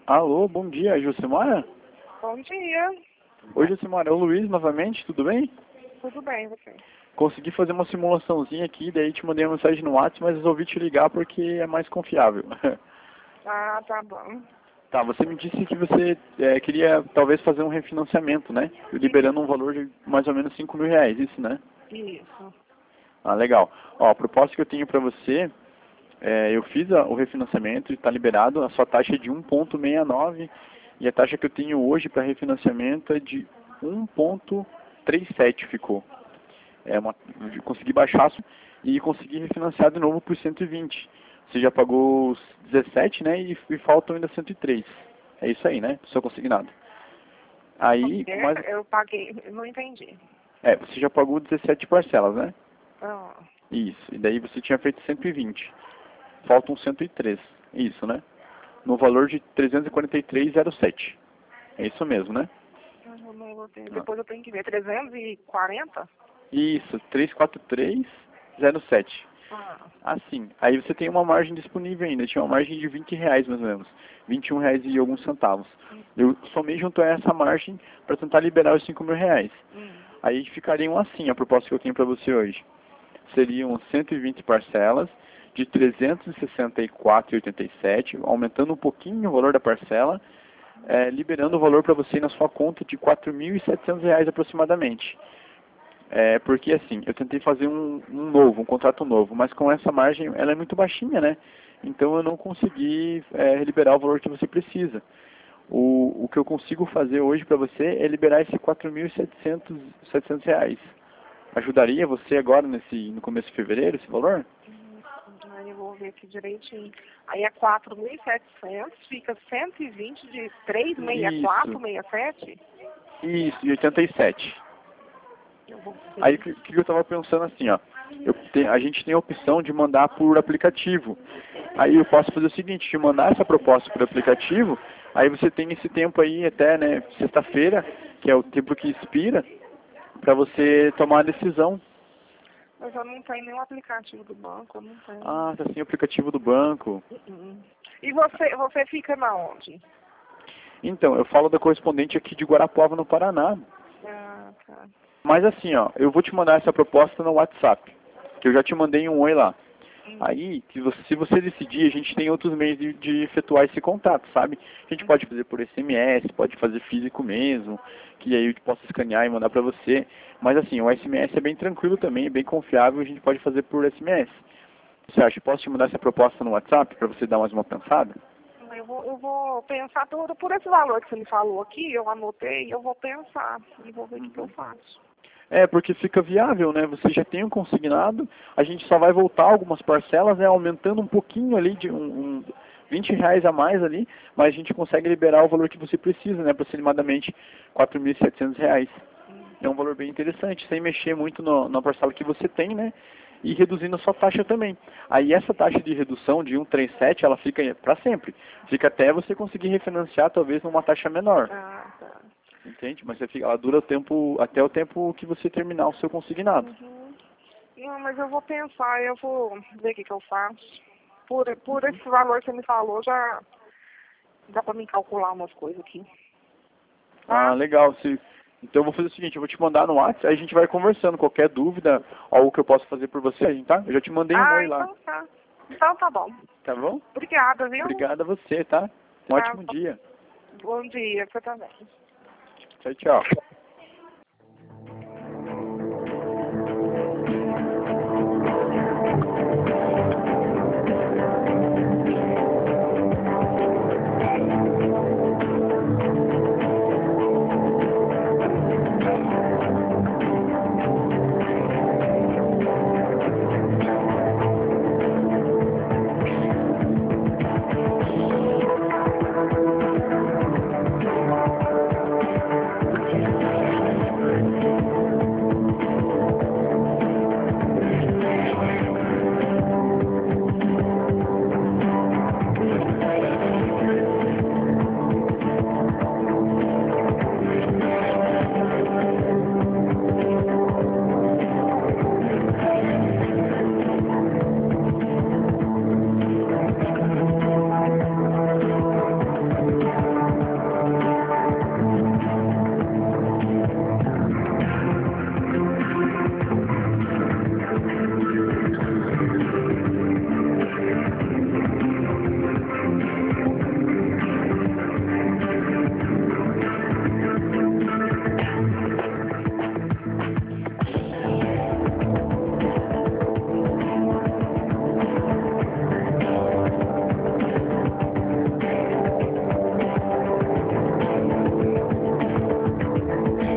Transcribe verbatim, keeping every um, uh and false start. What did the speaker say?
Alô, bom dia, Josimara? Bom dia. Oi, Josimara, é o Luiz novamente, tudo bem? Tudo bem, você? Consegui fazer uma simulaçãozinha aqui, daí te mandei uma mensagem no WhatsApp, mas resolvi te ligar porque é mais confiável. Ah, tá bom. Tá, você me disse que você é, queria talvez fazer um refinanciamento, né? Liberando um valor de mais ou menos cinco mil reais, isso, né? Isso. Ah, legal. Ó, a proposta que eu tenho pra você, é, eu fiz a, o refinanciamento e está liberado, a sua taxa é de um ponto sessenta e nove e a taxa que eu tenho hoje para refinanciamento é de um ponto trinta e sete ficou. É uma, eu consegui baixar e consegui refinanciar de novo por cento e vinte. Você já pagou os dezessete, né? E, e faltam ainda cento e três. É isso aí, né? Seu consignado. Aí, É, mais, eu paguei, eu não entendi. é, você já pagou dezessete parcelas, né? Ah, Isso. E daí você tinha feito cento e vinte. Faltam cento e três. Isso, né? No valor de trezentos e quarenta e três vírgula zero sete. É isso mesmo, né? eu não vou ter. Ah. Depois eu tenho que ver. trezentos e quarenta? Isso, trezentos e quarenta e três vírgula zero sete. Ah, Assim, aí você tem uma margem disponível ainda, tinha uma margem de vinte reais mais ou menos, vinte e um reais e alguns centavos. hum, Eu somei junto a essa margem para tentar liberar os cinco mil reais. hum. Aí ficariam assim, a proposta que eu tenho para você hoje. Seriam cento e vinte parcelas de trezentos e sessenta e quatro reais e oitenta e sete centavos, aumentando um pouquinho o valor da parcela, é, liberando o valor para você na sua conta de quatro mil e setecentos reais aproximadamente. É, porque assim, eu tentei fazer um, um novo, um contrato novo, mas com essa margem ela é muito baixinha, né? Então eu não consegui é, liberar o valor que você precisa. O, o que eu consigo fazer hoje para você é liberar esse quatro mil e setecentos reais. Ajudaria você agora nesse, no começo de fevereiro esse valor? Hum, Aí eu vou ver aqui direitinho. Aí é quatro mil e setecentos, fica cento e vinte de trezentos e sessenta e quatro, Isso, sessenta e sete? isso, e oitenta e sete. Eu vou Aí o ver. que, que eu estava pensando assim, ó, eu te, a gente tem a opção de mandar por aplicativo. Aí eu posso fazer o seguinte, te mandar essa proposta por aplicativo, aí você tem esse tempo aí até, né, sexta-feira, que é o tempo que expira, para você tomar a decisão. Mas eu não tenho nenhum aplicativo do banco, eu não tenho. Ah, tá sem o aplicativo do banco. Uhum. E você, você fica na onde? Então, eu falo da correspondente aqui de Guarapuava, no Paraná. Ah, tá. Mas assim, ó, eu vou te mandar essa proposta no WhatsApp, que eu já te mandei um oi lá. Hum. Aí, se você, se você decidir, a gente tem outros meios de, de efetuar esse contato, sabe? A gente pode fazer por S M S, pode fazer físico mesmo, que aí eu posso escanear e mandar pra você. Mas assim, o S M S é bem tranquilo também, é bem confiável, a gente pode fazer por S M S. Você acha? Posso te mandar essa proposta no WhatsApp para você dar mais uma pensada? Eu vou, eu vou pensar tudo por esse valor que você me falou aqui, eu anotei, eu vou pensar e vou ver o que, que eu faço. É, porque fica viável, né? Você já tem um consignado, a gente só vai voltar algumas parcelas, né? Aumentando um pouquinho ali, de um, um vinte reais a mais ali, mas a gente consegue liberar o valor que você precisa, né? Aproximadamente quatro mil e setecentos reais. É um valor bem interessante, sem mexer muito no, na parcela que você tem, né? E reduzindo a sua taxa também. Aí essa taxa de redução de cento e trinta e sete, ela fica para sempre. Fica até você conseguir refinanciar, talvez, numa taxa menor. Ah, tá. Entende? Mas você fica, ela dura o tempo, até o tempo que você terminar o seu consignado. Uhum. Não, mas eu vou pensar, eu vou ver o que, que eu faço. Por, por esse valor que você me falou, já dá pra me calcular umas coisas aqui. Ah, Tá? legal. Se, então eu vou fazer o seguinte, eu vou te mandar no WhatsApp, aí a gente vai conversando. Qualquer dúvida, algo que eu possa fazer por você, tá? Eu já te mandei um Ah, oi lá. então tá. Então tá bom. Tá bom? Obrigada, viu? Obrigado a você, tá? Um Tá. ótimo dia. Bom dia, você também. Tchau, tchau.